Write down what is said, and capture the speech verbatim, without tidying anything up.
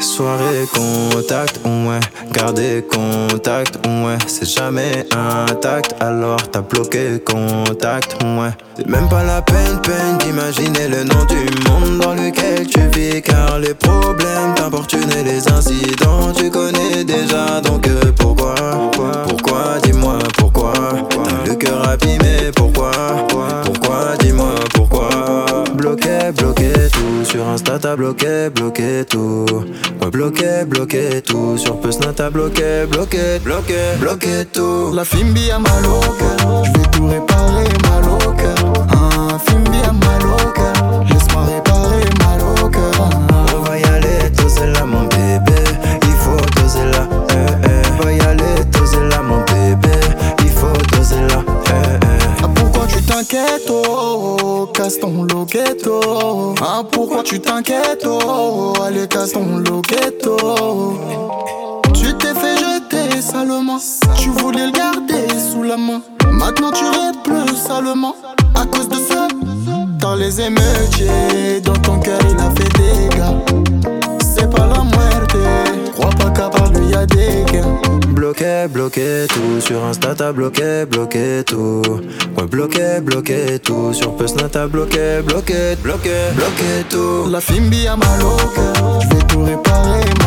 Soirée contact, ouais, garder contact, ouais, c'est jamais intact, alors t'as bloqué contact, ouais. C'est même pas la peine, peine d'imaginer le nom du monde dans lequel tu vis, car les problèmes t'importunent et les incidents tu connais déjà, donc euh, pourquoi, pourquoi, pourquoi, dis-moi pourquoi, t'as le cœur abîmé, pourquoi, pourquoi, dis-moi pourquoi. Bloqué, bloqué tout, sur Insta t'as bloqué, bloqué tout. Ouais, bloqué, bloqué tout, sur Pusna t'as bloqué, bloqué, bloqué, bloqué tout. La Fimbi a mal au cœur, j'vais tout réparer, mal au cœur. Ah, Fimbi a mal au cœur, laisse-moi réparer, mal au cœur. On va y aller, doser là mon bébé, il faut doser là, eh eh. On va y aller, doser là mon bébé, il faut doser là, eh eh. Ah, pourquoi tu t'inquiètes, oh, casse ton loquetto. Ah, pourquoi tu t'inquiètes, oh, allez casse ton loquetto. Tu t'es fait jeter salement, tu voulais le garder sous la main. Maintenant tu plus salement, à cause de ça. Dans les émeutiers, dans ton cœur il a fait des dégâts. C'est pas la muerte, crois pas qu'à part lui y'a des gains. Bloqué, bloqué tout, sur Insta t'as bloqué, bloqué tout. Ouais, bloqué, bloqué tout, sur Pusna t'as bloqué, bloqué, bloqué, bloqué tout. La Fimbi a mal au cœur, j'vais tout réparer.